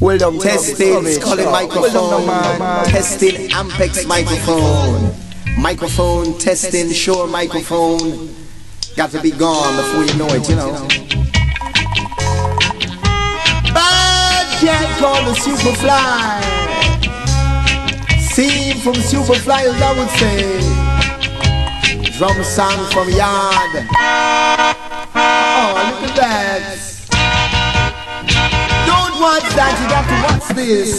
Hold on, testing, calling microphone, testing Ampex microphone, microphone, testing, sure microphone, got to be gone before you know it, you know. Bad cat called the Superfly, scene from Superflyers I would say, drum sound from yard, oh look at that. Don't watch that, you got to watch this.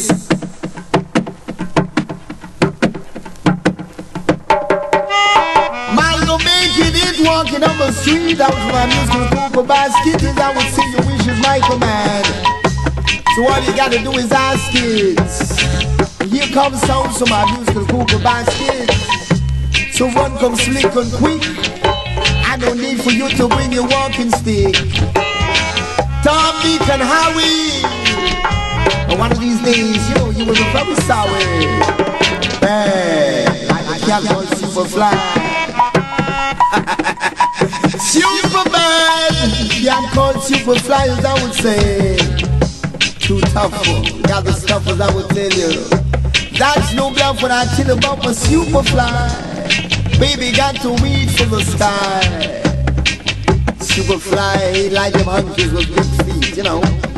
Man, you're making it walking on the street. Out of my musical group of baskets, I would sing your wishes, Michael Man. So all you gotta do is ask it. Here comes sounds from my musical group of baskets. So one comes slick and quick. I don't need for you to bring your walking stick. Tom, Beat and Howie. But one of these days, you will be very sorry. Hey, I can't call Superfly. Superman! Can't call Superfly as I would say. Too tough, got the stuff as I would tell you. That's no bluff when I tell about my Superfly. Baby got to reach for the sky. Superfly ain't like them hunkies with big feet, you know.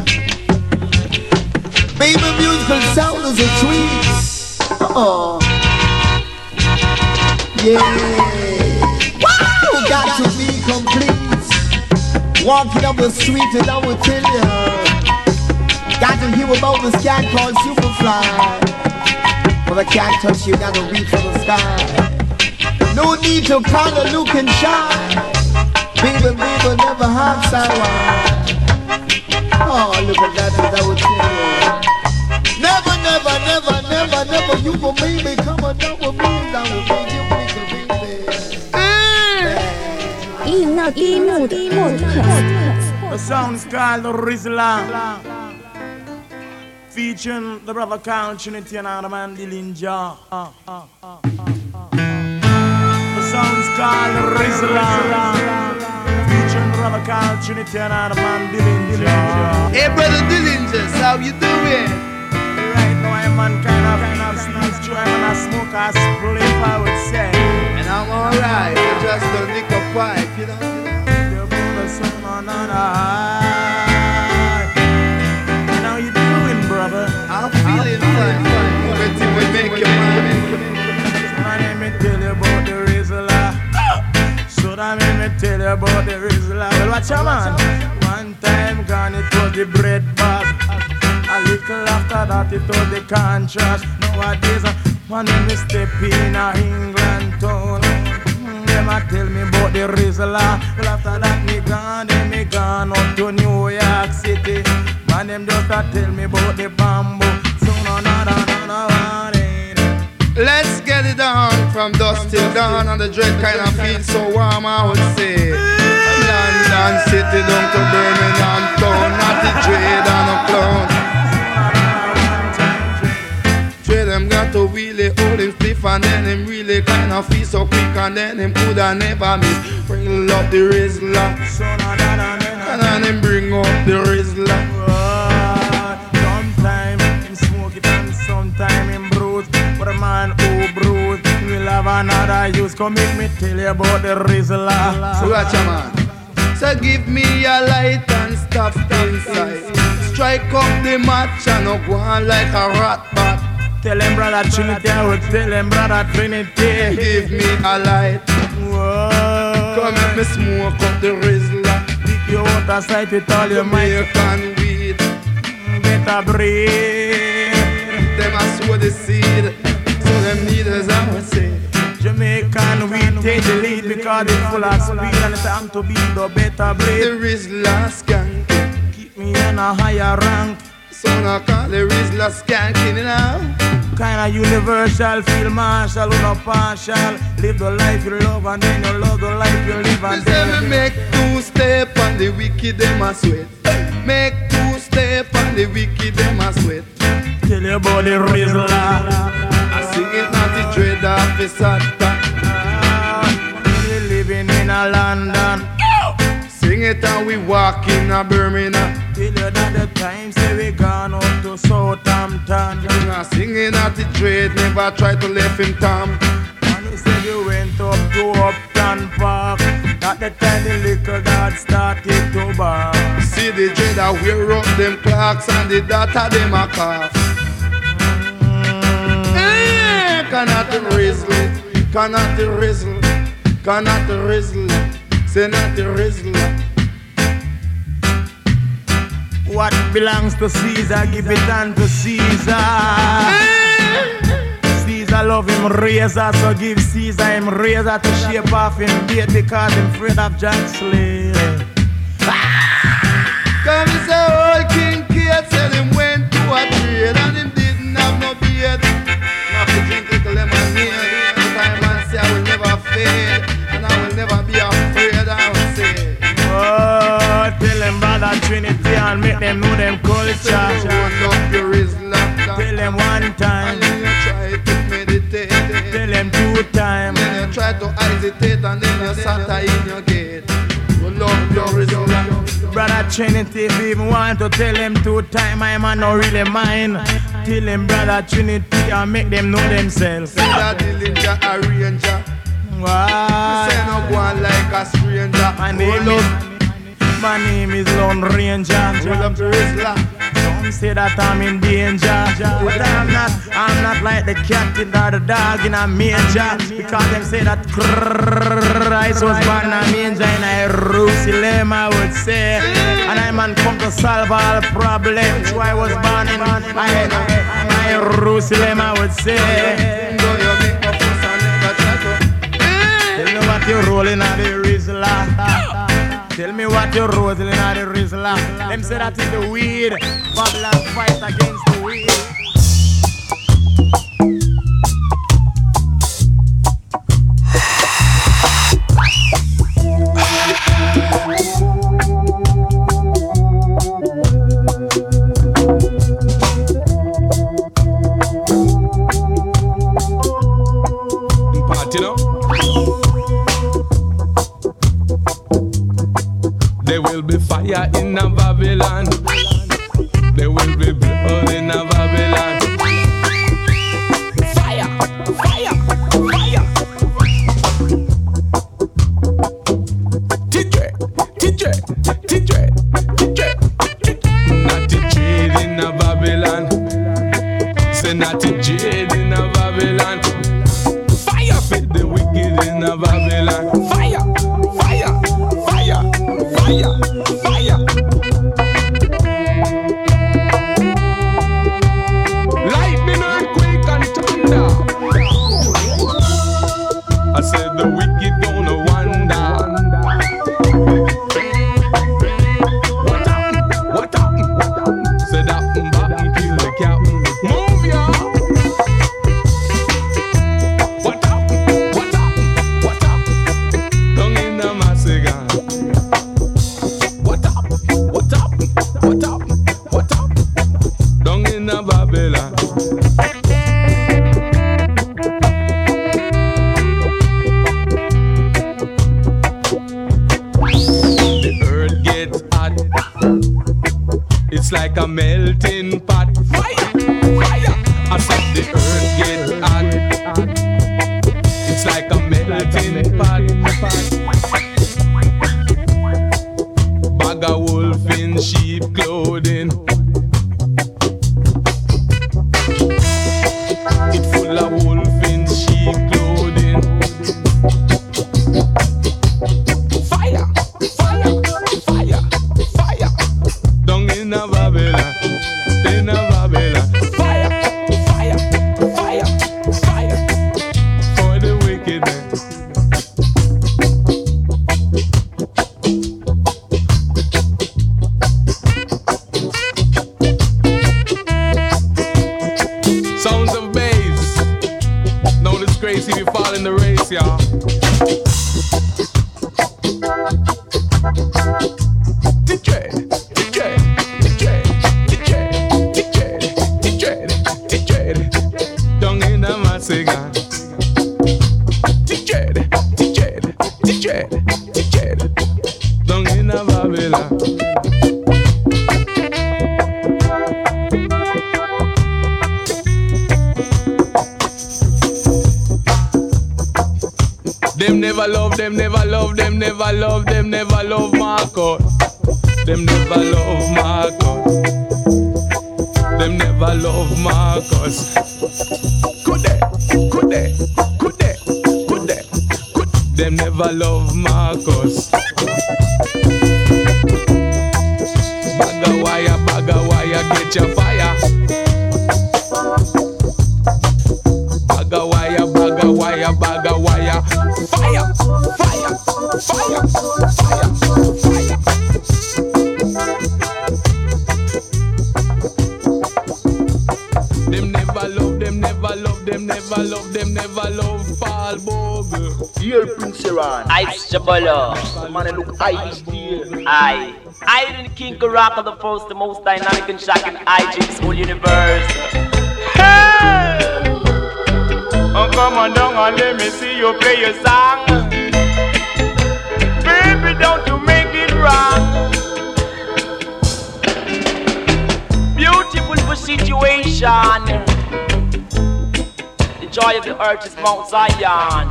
Baby musical sound is a treat. Oh, yeah. Wow, got to be complete. Walking up the street and I will tell you. Got to hear about this cat called Superfly. But I can't touch you, gotta reach for the sky. No need to kinda look and shine. Baby, never have someone. Oh, look at that, I would tell you. Never, you will make me come on down with me. I will make you make a baby. The song is called Rizla, featuring the brother Carl Trinity and the man Dillinger. The song is called Rizla, featuring the brother Carl Trinity and the man Dillinger. Hey brother Dillinger, how you doing? Right now I'm on kind of sneeze through, I'm on a smoke a spliff, I would say. And I'm alright, I just don't lick a pipe, you know. You're the sun on high. How you doing, brother? I'm feeling fine. When we make your mind. Let me tell you about the Rizla. So that let me tell you about the Rizla. Well, watch your man. One time gone, it was the bread bag. A little after that, it was the contrast. Nowadays, when me step in a England town, them a tell me about the Rizla. Well, after that, me gone up to New York City. And them just a tell me about the bamboo. So no. Let's get it on from dusk till dawn. And the dread kind of feel so warm, I would say. London City down to Birmingham town. Not the dread and a clown. Dread them got to really hold him stiff. And then him really kind of feel so quick. And then him coulda never miss. Bring up the Rizla. And then him bring up the Rizla. Sometime him smoke it and sometime him bruise. But a man who bruise will have another use. Come make me tell you about the Rizla. So watch a man. So give me a light and stop inside. Strike up the match and no go on like a rat bat. Tell him brother Trinity, I would tell him brother Trinity. Give me a light. Whoa. Come make me smoke up the Rizla. You want to sight with all your might. Jamaican weed. Better breathe. Them a sow the seed. So them needers I would say. Jamaican weed take the lead because it's full of speed and it's time to be the better breed. The Rizla skank. Keep me in a higher rank. So now call the Rizla skanking now. Kinda universal, feel martial, no partial. Live the life you love and then you love the life you live and then you make two step on the wicked them a sweat. Make two step on the wicked them a sweat. Tell you about the Rizla. I sing it not the dread officer. We living in a London. Sing it and we walk in a Birmingham. Tell you that the time say we gone out to to Southampton. Singing at the trade, never try to left him Tom. And he said you went up to Upton Park. At the time the liquor that started to bar. See the trader wear up them clocks and the data them a cough. Cannot rizzle, cannot rizzle, cannot rizzle, say not rizzle. What belongs to Caesar, give it unto Caesar. Caesar love him razor, so give Caesar him razor to shape off him beard because him afraid of Jack Slade. Come he say old King Kate said him went to a trade and him didn't have no beard. Have to drink little lemonade, but I man say I will never fade and I will never be afraid. I will say, oh, tell them brother Trinity and make them know them culture. Tell them one time, and then you try to meditate. tell them two times, then you try to hesitate and then you sat in your gate. You love your result. brother Trinity. If you even want to tell them two times, I man not really mind. Tell them brother Trinity and make them know themselves. Say that the ninja arranger. Why? Say no go on like a stranger. My name is Lone Ranger. Hold up the Rizla. Some say that I'm in danger, but I'm not like the cat or the dog in a manger. Because them say that Christ was born in a manger in Jerusalem, I would say. And I man come to solve all problems. So I was born in Jerusalem, I would say. Though you make a fuss and never try to. Tell me what you're rolling at the Rizla. Tell me what you're rolling at the Rizla. Them say that is the weed. Babylon fight against the weed. Party now. There will be fire in a Babylon. There will be blood in a Babylon. Fire, fire, fire. Teacher, teacher, teacher, teacher. Not a jade in a Babylon. Say not a jade in a Babylon. Fire fit the wicked in a Babylon. Fire, fire, fire, fire, fire. Lightning, earthquake, and thunder. I said the wicked gonna wonder. What happened? What happened? Said that button kill the captain. Move ya. What happened? What happened? What happened? Down in the massacre. What happened? What happened? What happened? What happened? Down in the Babylon. The earth gets hot. It's like a melting pot. Fire! Fire! I said the earth gets hot. It's like a melting pot. Bag a wolf in sheep clothing. It full of wolf in sheep clothing. Fire, fire, fire, fire. Down in a Babylon, in a Babylon. Fire, fire, fire, fire. For the wickedness. Sounds of bass. No disgrace if you fall in the race, y'all. T-Dread, T-Dread, T-Dread, T-Dread, T-Dread, T-Dread, T-Dread. Down in the massacre. T-Dread, T-Dread, T-Dread, T-Dread. Down in the Babylon. Them never love, them never love, them never love, them never love Marcus. Them never love Marcus. Them never love Marcus. Could they? Could they? Could they? Could they? Could them never love Marcus? Bag a wire, get your fire. Bag a wire, bag a wire, bag a wire. Fire, fire, fire, fire, fire. Them never love, them never love, them never love, them never love Paul Bogle. Dear Prince Iran, Ice Jabala. man, I look ice dear. I the King Karaka, the first, the most dynamic and shocking IG this whole universe. Hey! Oh, come on down and let me see you play your song. Baby, don't you make it wrong. Beautiful situation. The joy of the earth is Mount Zion.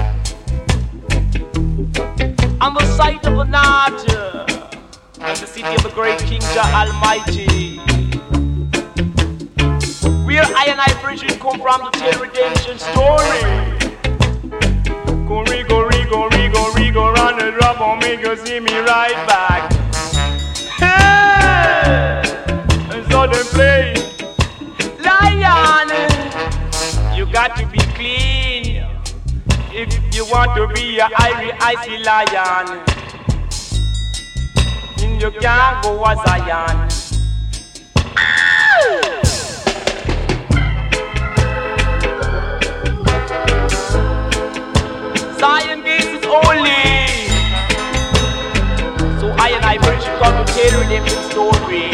On the site of the north, and the city of the great King Jah Almighty, where I and I Bridget come from to tell redemption story. Go Rigo, run the drop on me, go see me right back. Hey! And so they play Lion. You got to be clean if you want to be a icy lion. You can't go a Zion. Zion gates is holy. So I and I bring you come to tell redemption story.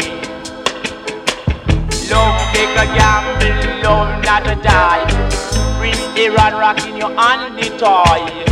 Love take a gamble, love not a die. Prince Aaron rocking your hand the toy.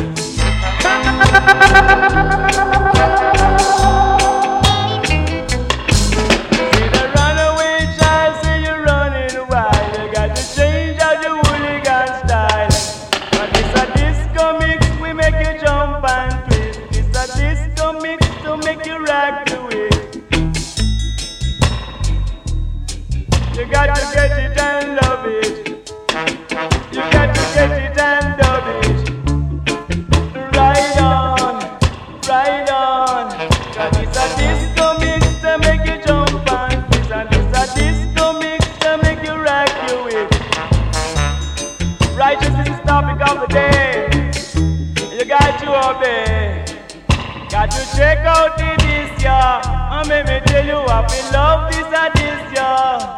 You got to get it and love it. You got to get it and love it. Ride on, ride on. Cause it's a disco mix to make you jump and twist. And it's a disco mix to make you rock you with. Righteousness is the topic of the day. You got to obey. Got to check out the this year. And let me tell you what we love this a this year.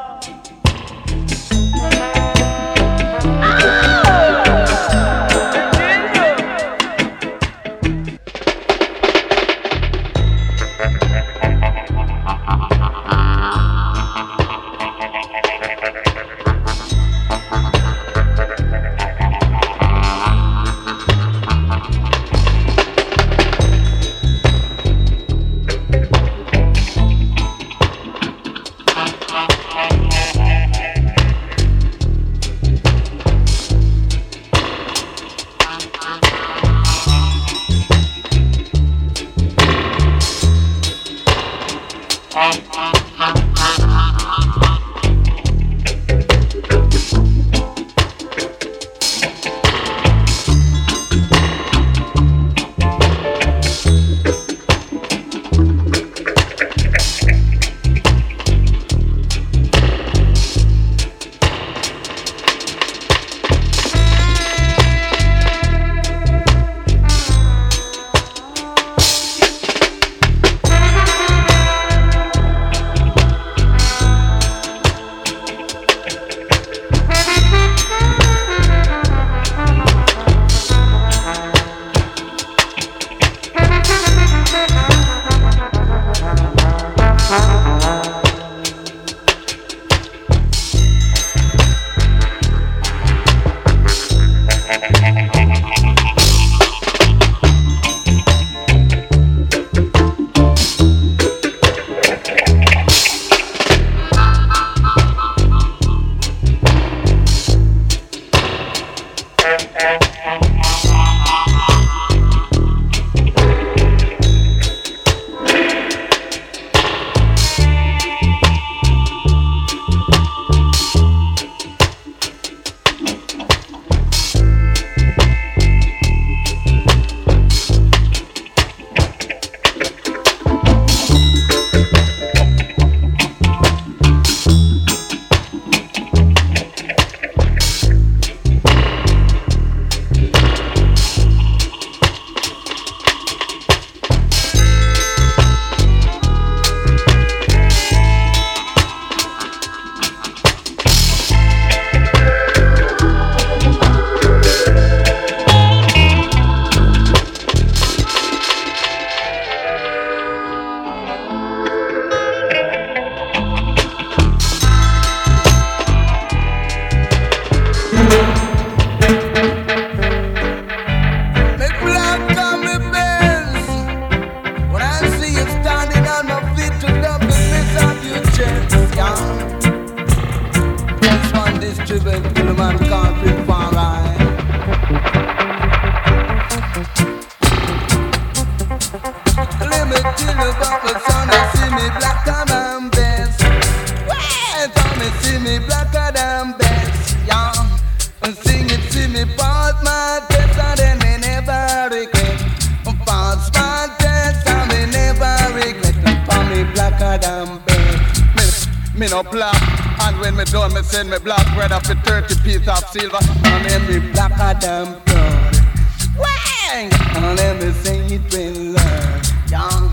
this tribute to the man called Prince Farai. Let me tell you about the sun. I see me blacker than best. Wait, tell me see me blacker than best. Yeah, and sing it, see me pass my test, and then me never regret. Pass my test, and me never regret. For me blacker than best. Me no black, and when me done, me send me black bread up for 30 pieces of silver, and then me blacker than blood. Wang! And let me sing it with love, young.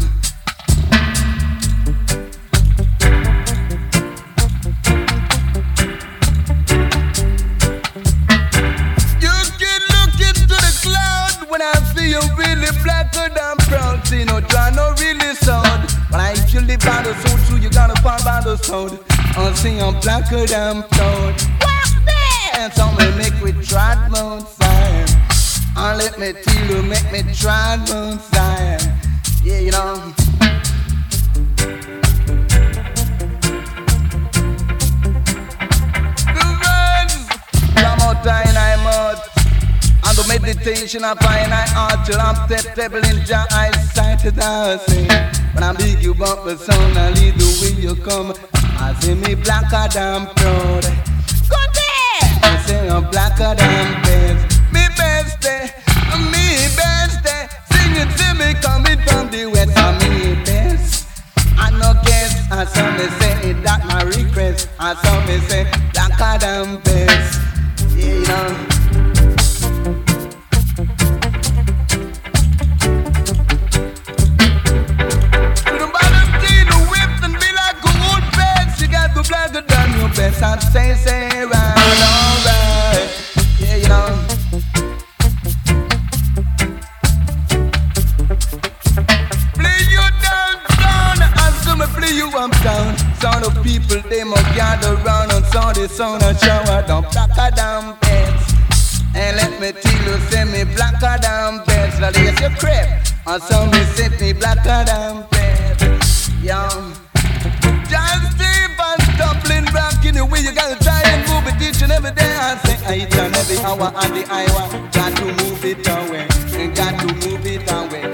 You can look into the cloud when I see you really blacker than brown. See no dry, no really sound. But I if you live by the soul too, you gotta fall by the sound. And see I'm blacker than brown. Walk there! So me make we try Mount Zion. And let me tell you, make me try Mount Zion. Yeah, you know. The words from out I'm out. And the meditation I find I ought till I'm stable in your eyesight as I sing. When I big you up the sound, I lead the way you come. I see me blacker than proud. Go there! I say I'm blacker than best. Me bestie, sing it to me coming from the west. I'm me best. I no guess, I saw me say it that my request. I saw me say blacker than best. Yeah, you know. Blacker than your best, I'd say right, alright. Yeah, you know. Play you down, and so me play you uptown. So the people, they must gather round, and so the sound and shower down blacker than beds. And let me tell you, say me blacker than beds. Now there's your crib, and so me say me blacker than beds. Young. Just keep on stumbling back in the way. You gotta try and move it each and every day. I say each and every hour and the hour. Got to move it away. Got to move it away.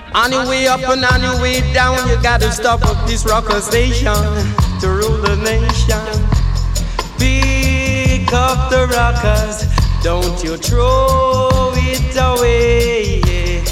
On your way up and on your way down, you gotta stop up this rocker station to rule the nation. Pick up the rockers, don't you throw it away.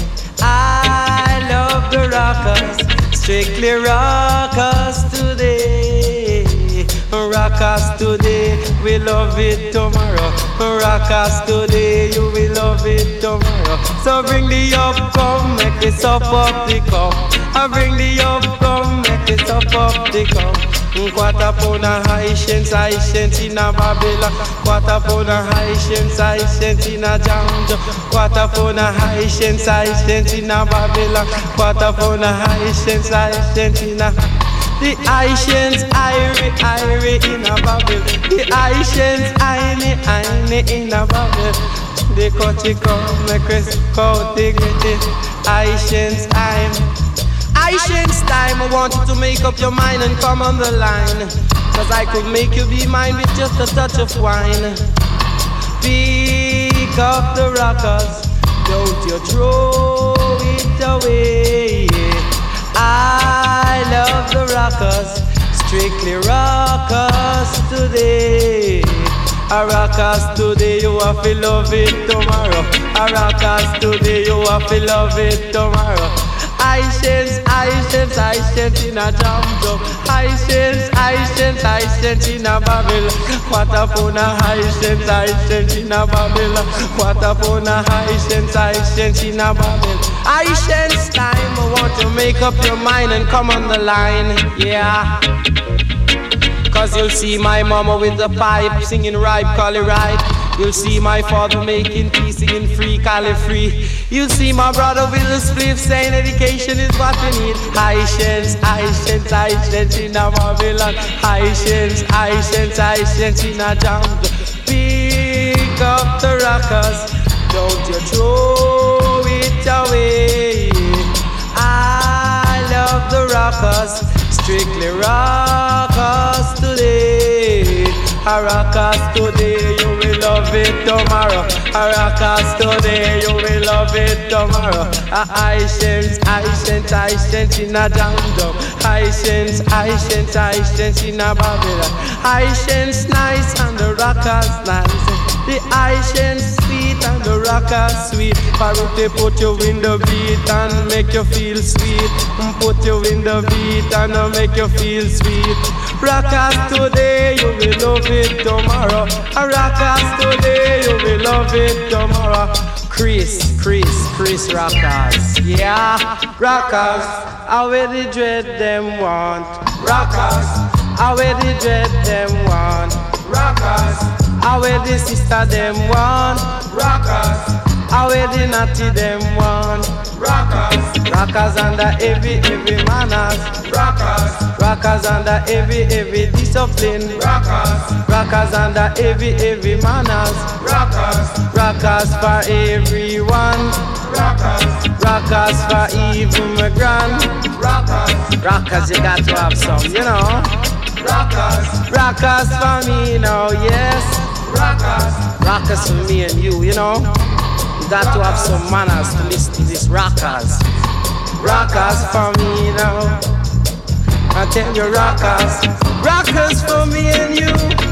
I love the rockers, strictly rockers today. Rockers today, we love it tomorrow. Rockers today, you will love it tomorrow. So bring the up, come make it up the cup. I bring the up, come make it up the cup. Quarter pound of Haitians in a Babylon. Quarter pound of Haitians in a Jamjo. Quarter pound of Haitians in a Babylon. Quarter pound of Haitians in a. The Haitians, Irie in a Babel. The Haitians, Aine in a Babel. The country come, make us go dig it. Haitians time, I want you to make up your mind and come on the line. Cause I could make you be mine with just a touch of wine. Pick up the rockers, don't you throw it away. I love the rockers, strictly rockers today. A rockers today, you have to love it tomorrow. A rockers today, you have to love it tomorrow. Haitians in a Jamjo. Haitians in a Babylon. Quarter pound of Haitians in a Babylon. Quarter pound of Haitians in a Babylon. Haitians time, I want to make up your mind and come on the line, yeah. Cause you'll see my mama with the pipe singing ripe, call it right. You'll see my father making tea, singing free, call it free. You'll see my brother with a spliff saying education is what we need. Haitians in a Babylon. Haitians in a Jamjo. Pick up the rockers, don't you throw it away. I love the rockers, strictly rockers today. A rockers today, you will love it tomorrow. A rockers today, you will love it tomorrow. A Haitians in a Jamjo. Haitians in a Babylon. Haitians nice and the rockers nice. The Haitians sweet and the rockers sweet. Parrot they put you in the beat and make you feel sweet. Put you in the beat and make you feel sweet. Rockers today, you will love it tomorrow. A rockers today, you will love it tomorrow. Chris rockers, yeah. Rockers, how will the dread them want? Rockers, how will the dread them want? Rockers, how will the sister them want? Rockers, how will the natty them want? Rockers, rockers under every manners. Rockers under every discipline. Rockers under every manners. Rockers for everyone. Rockers for even my grand. Rockers, you got to have some, you know. Rockers for me now, yes. Rockers for me and you know. You got to have some manners to listen to these rockers. Rockers for me now. I tell you rockers for me and you.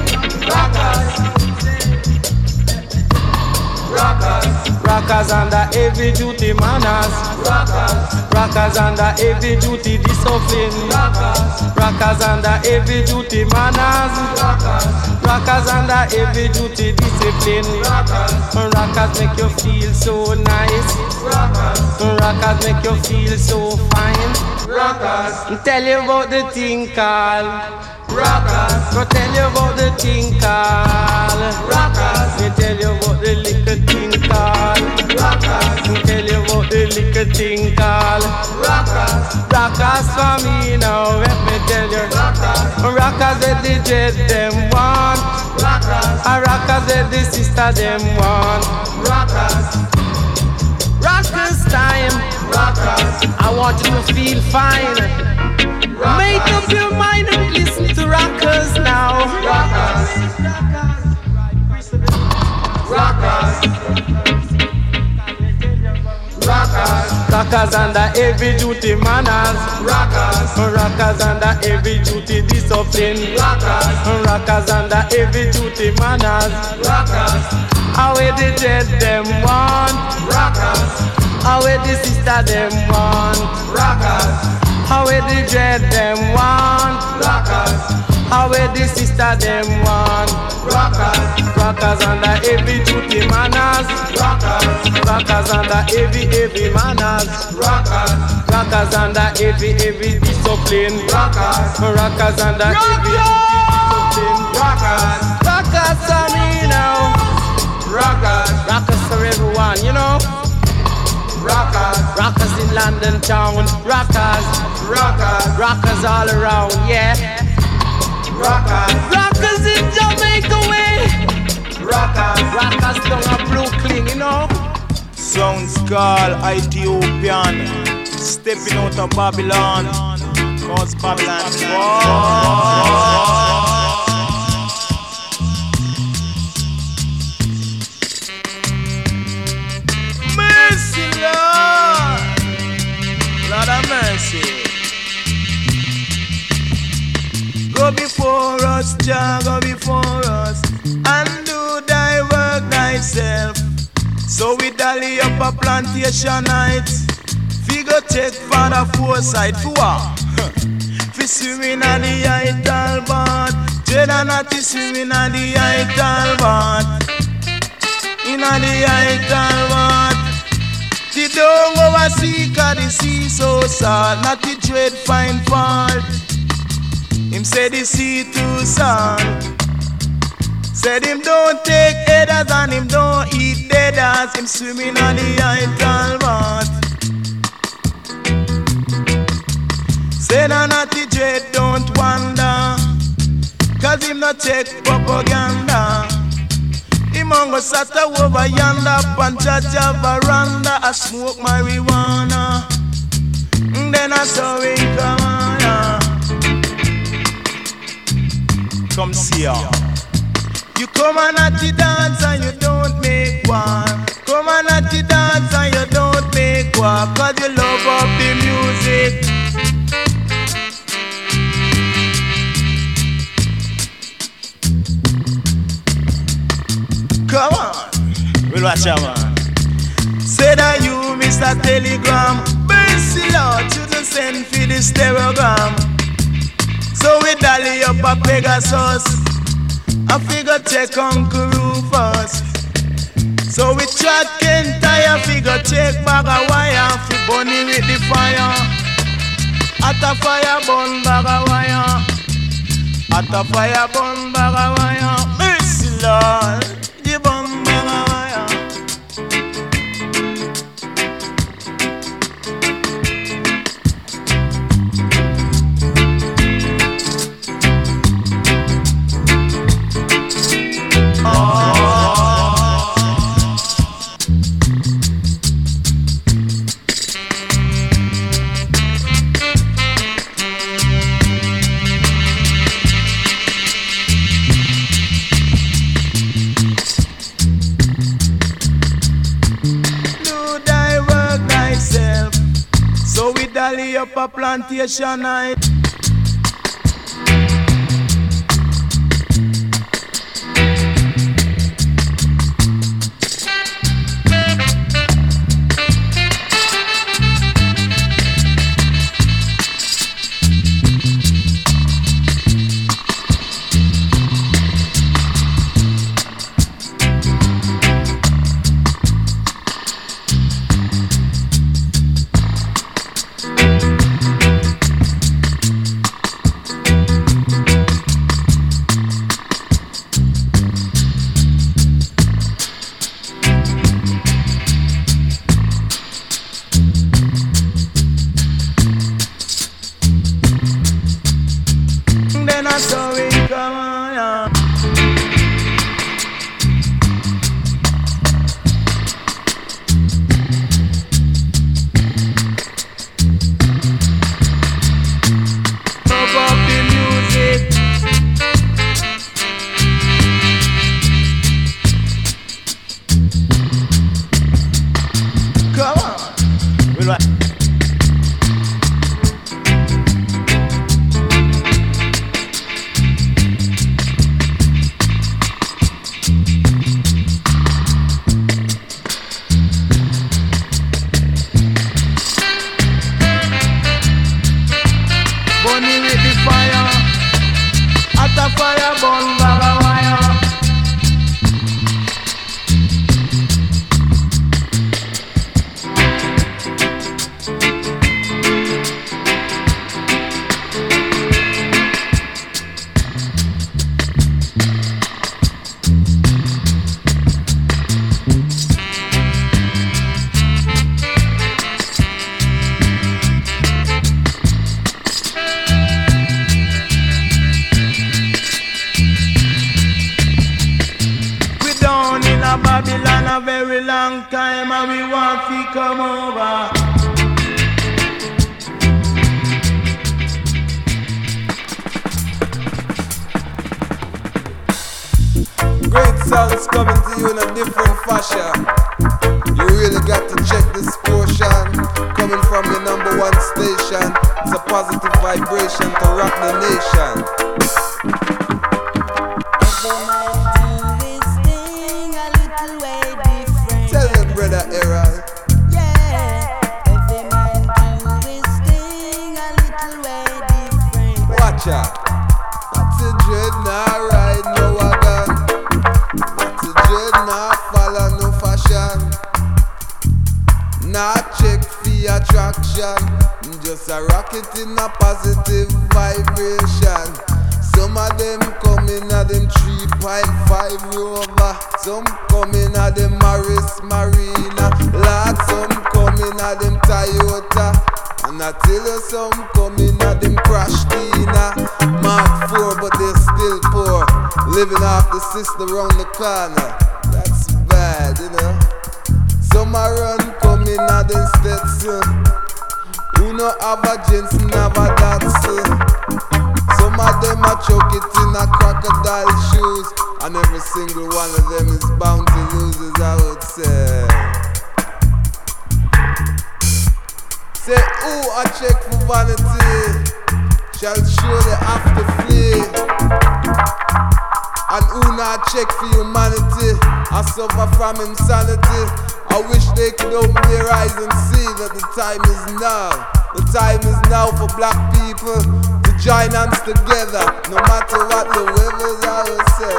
Rockers under every duty manners. Rockers under every duty discipline. Rockers under every duty manners. Rockers under every duty discipline. Rockers make you feel so nice. Rockers make you feel so fine. Rockers, tell you about the thing called rockers. Go tell you about the thing called rockers. Me tell you about the little thing called rockers. Me tell you about the little thing called rockers. Rockers for me now. Let me tell you rockers that the dread them want. Rockers that the sister them want. Rockers time. I want you to feel fine. Make up your mind and listen to rockers now. Rockers under heavy duty manners. Rockers under heavy duty discipline. Rockers under heavy duty manners. How the dread them want. How the sister them want. How the dread them want. How the sister them want. Rockers under heavy duty manners. Rockers under heavy manners. Rockers under heavy discipline. Rockers under heavy discipline. Rockers for me now. Rockers for everyone, you know. Rockers in London town. Rockers all around, yeah. Rockers in Jamaica way. Rockers down a Brooklyn, you know. Sounds called Ethiopian, stepping out of Babylon. Cause Babylon. Mercy, Lord. Lord of mercy. Go before us, Jah, go before us, and do thy work thyself. So we dally up a plantation night. Figure check for the foresight. For what? For swimming at the idle bath. Jada not is swimming at the idle bath. In the idle bath. The don't oversee cause the sea so sad. Not the dread find fault. Him say the sea too salt. Said him don't take headers and him don't eat deaders. Him swimming on the idle bath. Said a natty dread don't wonder, cause him not check propaganda. Him on go sat over yonder pan Jaja veranda. I smoke marijuana. Then I saw him come on. Come see ya. You come and at the dance and you don't make war. Come and at the dance and you don't make war. Cause you love up the music. Come on, we'll watch out, man. Say that you Mr. Telegram. Mercy Lord, you just send for the stereogram. So we dally up a Pegasus. I figure check Uncle Rufus. So we chat can't tire. Figure check bag a wire. Fi bunny with the fire. At a fire burn bag a wire. At a fire burn bag a wire. Mercy Lord, the burn bag a wire. Dally up a plantation night. long time and we want to come over. Great sounds coming to you in a different fashion. You really got to check this portion. Coming from your number one station. It's a positive vibration to rock the nation. Tell them, brother Errol. Watch out. What's a dread now ride no wagon? What's a dread now follow no fashion? Not check for attraction. Just a rocket in a positive vibration. Some of them coming at them 3.5 Rover. Some coming at them Maris Marina. Lord, some coming at them Toyota. And I tell you some coming at them Crash Tina. Mark 4 but they're still poor. Living off the sister round the corner. That's bad, you know. Some a run coming at them Stetson. Who no have a Jensen, have a Datsun. Some of them a choke it in a crocodile shoes. And every single one of them is bound to lose, as I would say. Say who a check for vanity shall surely have to flee. And who not check for humanity I suffer from insanity. I wish they could open their eyes and see that the time is now. The time is now for black people to join hands together, no matter what the weather's, I would say.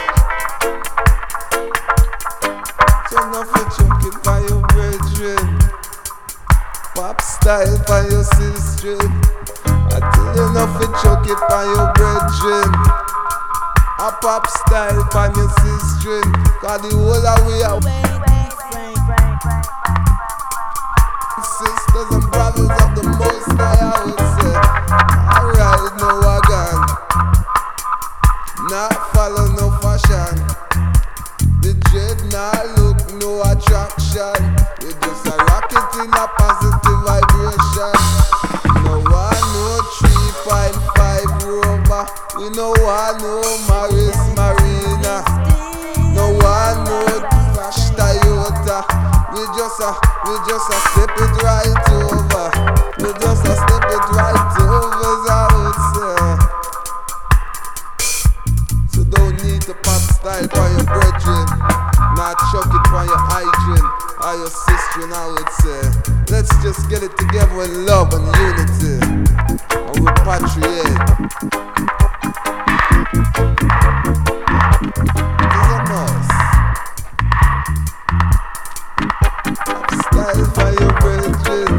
So nothing choking by your brethren, pop style by your sister. I tell you nothing choking by your brethren, a pop style by your sister. Cause the whole of we are sisters and brothers of the Most High, I would say. Alright, no wagon, not follow no fashion. The dread not look no attraction. You just a rocket in a positive vibration. No one no 3.5 Rover. We no one no Maris Marina. No one no Crash Toyota. We just a step it right over. We just a step it right over, as I would say. So don't need to pop style for your brethren, not chuck it for your hygiene or your sister, I would say. Let's just get it together in love and unity, and repatriate. It's a must. Style for your brethren,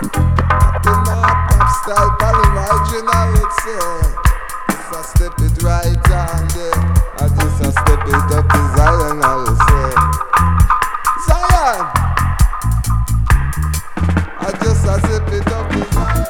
pop style for the margin, I would say. Just a step it right on there, I just a step it up to Zion, I would say. Zion, I just a step it up to Zion.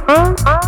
Huh?